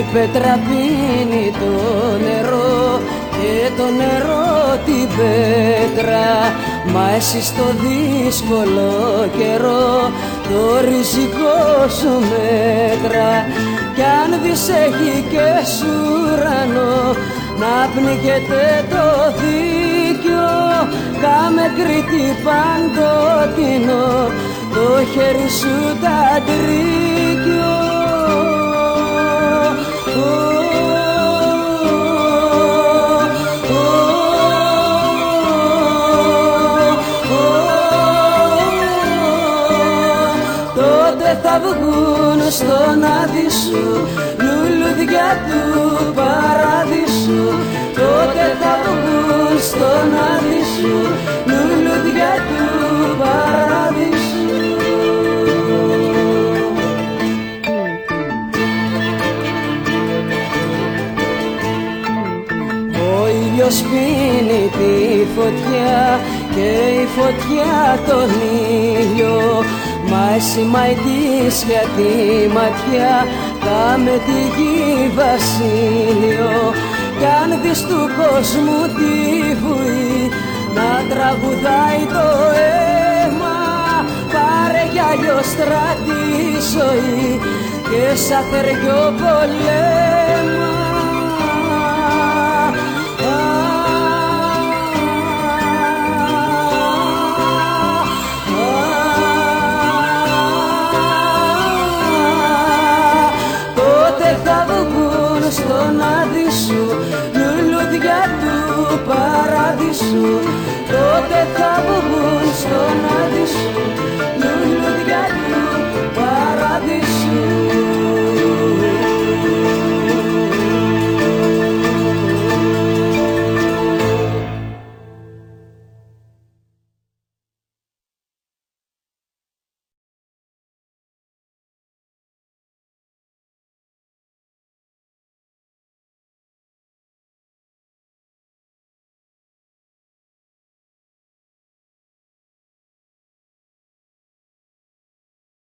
πέτρα πίνει το νερό και το νερό την πέτρα. Μα εσύ στο δύσκολο καιρό το ριζικό σου μέτρα. Κι αν δεις έχει και σουρανό να πνίγεται το δίκιο, κάμε Κρήτη παντοτινό το χέρι σου ταντρίκιο. Τότε θα βγουν στον άδει σου λουλούδια του παραδείσου. Τότε θα βγουν στον άδει σου λουλούδια του παραδείσου. Ο ήλιος πίνει τη φωτιά και η φωτιά τον ήλιο. Μα εσύ μαϊτής για τη ματιά, κάμε τη γη βασίλειο. Κι αν δεις του κόσμου τη βουή να τραγουδάει το αίμα, πάρε για λιώστρα τη ζωή και σαν θεριό πολέμα. Στον άδει σου λουλούδια του παραδείσου. Τότε θα βγουν